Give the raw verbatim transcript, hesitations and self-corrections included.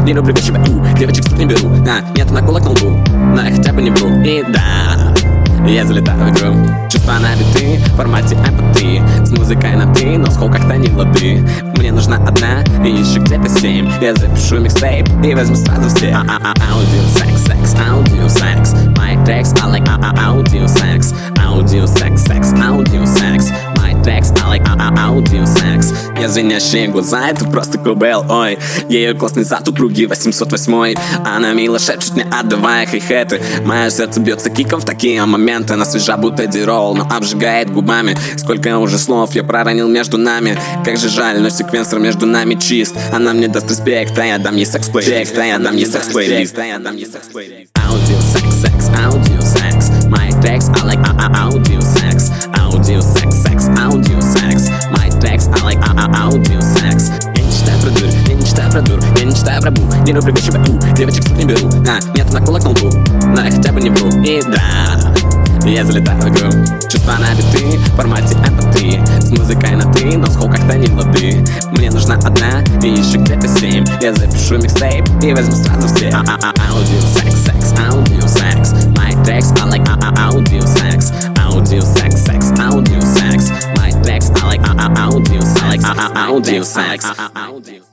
не люблю вечер, у, девочек с не беру. А, нет наколок на лбу, но я хотя бы не вру. И да, я залетаю в игру. Чувства набиты в формате эмпатии. С музыкой на ты, но схол как-то не лады. Мне нужна одна и еще где-то семь. Я запишу микстейп и возьму сразу все. Аудио секс, секс, аудио секс. My text, I like audio sex. Audio sex, sex, audio sex. My text, I like audio sex. Я звенящие глаза, это просто кубел, ой. Ее классный зад, у круги восемьсот восемь. Она мило шепчет мне, отдавая хай-хеты. Мое сердце бьется киком в такие моменты. Она свежа, будто дирол, но обжигает губами. Сколько уже слов я проронил между нами. Как же жаль, но секвенсор между нами чист. Она мне даст респект, а я дам ей секс-плейлист. А я дам ей секс-плейлист. Audio sex, sex, audio sex. My text, I like audio sex. Audio sex, sex, audio sex. My text, I like audio sex. Я не читаю про дурь, я не читаю про дур, я не читаю про бу. Не люблю вечер, у, девочек с не беру. А, нет наколок на лбу, но я хотя бы не вру. И да, я залетаю в игру. Чувства набиты в формате эмпатии. С музыкой на ты, но схол как-то не лады. Мне нужна одна и еще где-то семь. Я запишу микстейп и возьму сразу все. Аудио секс, секс, аудио секс. My text, I like audio sex. Audio sex, sex, audio sex. My text, I like audio sex. Audio sex.